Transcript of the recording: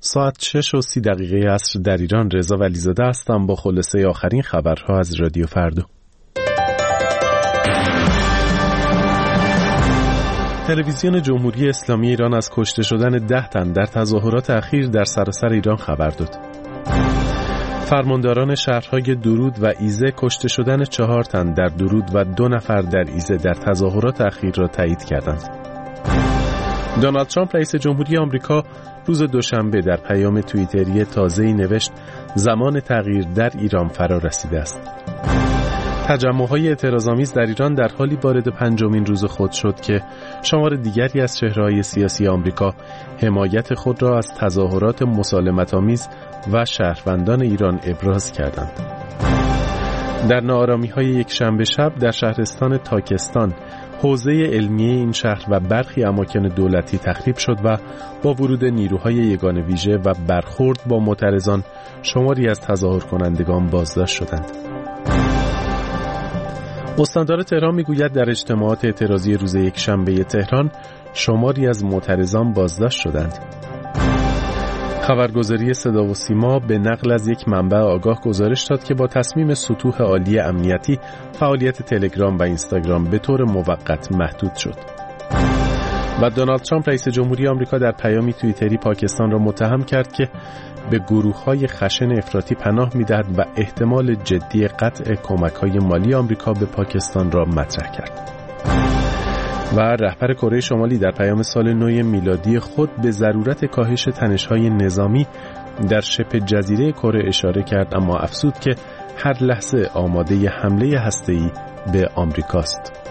ساعت 6:30 عصر در ایران. رضا ولیزاده هستم با خلاصه آخرین خبرها از رادیو فردا. تلویزیون جمهوری اسلامی ایران از کشته شدن 10 تن در تظاهرات اخیر در سراسر ایران خبر داد. فرمانداران شهرهای درود و ایزه کشته شدن 4 تن در درود و 2 نفر در ایزه در تظاهرات اخیر را تایید کردند. دونالد ترامپ رئیس جمهوری آمریکا روز دوشنبه در پیام توییتری تازه‌ای نوشت زمان تغییر در ایران فرا رسیده است. تجمع‌های اعتراض‌آمیز در ایران در حالی وارد 5مین روز خود شد که شمار دیگری از چهره‌های سیاسی آمریکا حمایت خود را از تظاهرات مسالمت‌آمیز و شهروندان ایران ابراز کردند. در ناآرامی‌های یکشنبه شب در شهرستان تاکستان حوزه علمیه این شهر و برخی اماکن دولتی تخریب شد و با ورود نیروهای یگان ویژه و برخورد با معترضان شماری از تظاهر کنندگان بازداشت شدند. استاندار تهران میگوید در اجتماعات اعتراضی روز یکشنبه تهران شماری از معترضان بازداشت شدند. خبرگزاری صدا و سیما به نقل از یک منبع آگاه گزارش داد که با تصمیم سطوح عالی امنیتی فعالیت تلگرام و اینستاگرام به طور موقت محدود شد. و دونالد ترامپ رئیس جمهوری آمریکا در پیامی توییتری پاکستان را متهم کرد که به گروه‌های خشن افراطی پناه می‌دهد و احتمال جدی قطع کمک‌های مالی آمریکا به پاکستان را مطرح کرد. و رهبر کره شمالی در پیام سال نو میلادی خود به ضرورت کاهش تنش‌های نظامی در شبه جزیره کره اشاره کرد، اما افزود که هر لحظه آماده حمله هسته‌ای به آمریکاست.